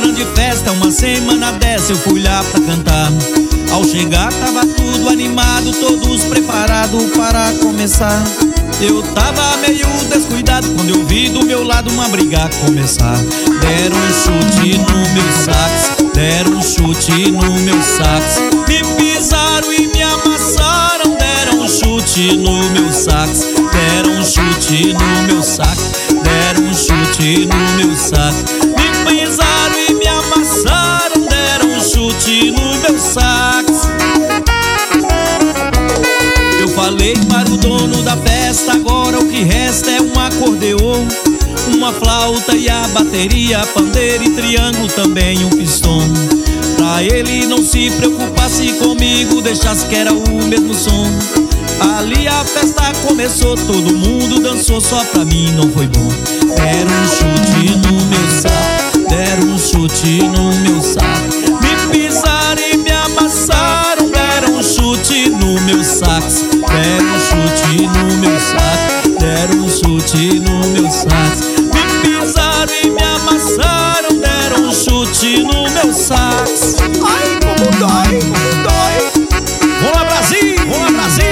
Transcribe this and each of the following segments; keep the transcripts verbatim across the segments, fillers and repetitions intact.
grande festa, uma semana dessa eu fui lá pra cantar. Ao chegar tava tudo animado, todos preparados para começar. Eu tava meio descuidado quando eu vi do meu lado uma briga começar. Deram um chute no meu sax, deram um chute no meu sax. Me pisaram e me amassaram, deram um chute no meu sax. Deram um chute no meu sax, deram um chute no meu sax. Me pisaram e me amassaram, deram um chute no meu sax. Eu falei para o dono da festa, agora o que resta é um acordeon, uma flauta e a bateria, pandeiro e triângulo, também um pistão. Pra ele não se preocupasse comigo, deixasse que era o mesmo som. Ali a festa começou, todo mundo dançou, só pra mim não foi bom. Deram um chute no meu saco, deram um chute no meu saco. Me pisaram e me amassaram, deram um chute no meu sax. Deram um chute no meu sax, deram um chute no meu sax. Me pisaram e me amassaram, deram um chute no meu sax. Ai, como dói, como dói. Vamos lá, Brasil, vamos lá, Brasil.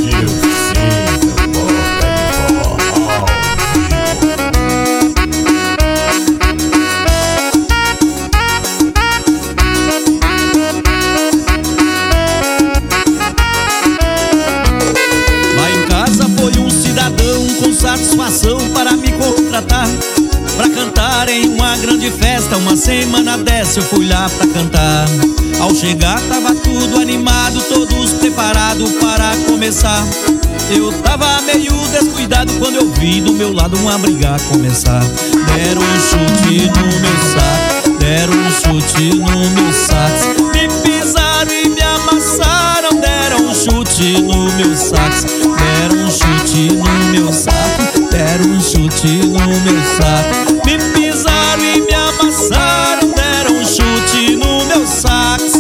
Satisfação para me contratar, pra cantar em uma grande festa, uma semana dessa eu fui lá pra cantar. Ao chegar tava tudo animado, todos preparados para começar. Eu tava meio descuidado quando eu vi do meu lado uma briga começar. Deram um chute no meu saco, deram um chute no meu sax. Me pisaram e me amassaram, deram um chute no meu sax. Deram um chute no meu saco, deram um chute no meu saco. Me pisaram e me amassaram, deram um chute no meu sax.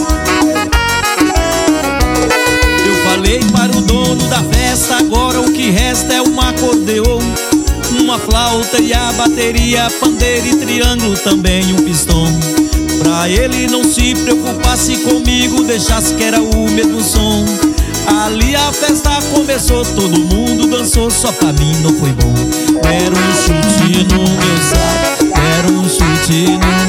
Eu falei para o dono da festa, agora o que resta é um acordeon, uma flauta e a bateria, pandeiro e triângulo, também um pistão. Pra ele não se preocupasse comigo, deixasse que era o mesmo som. Ali a festa começou, todo mundo dançou, só pra mim não foi bom. Deram um chute no meu saco, deram um chute no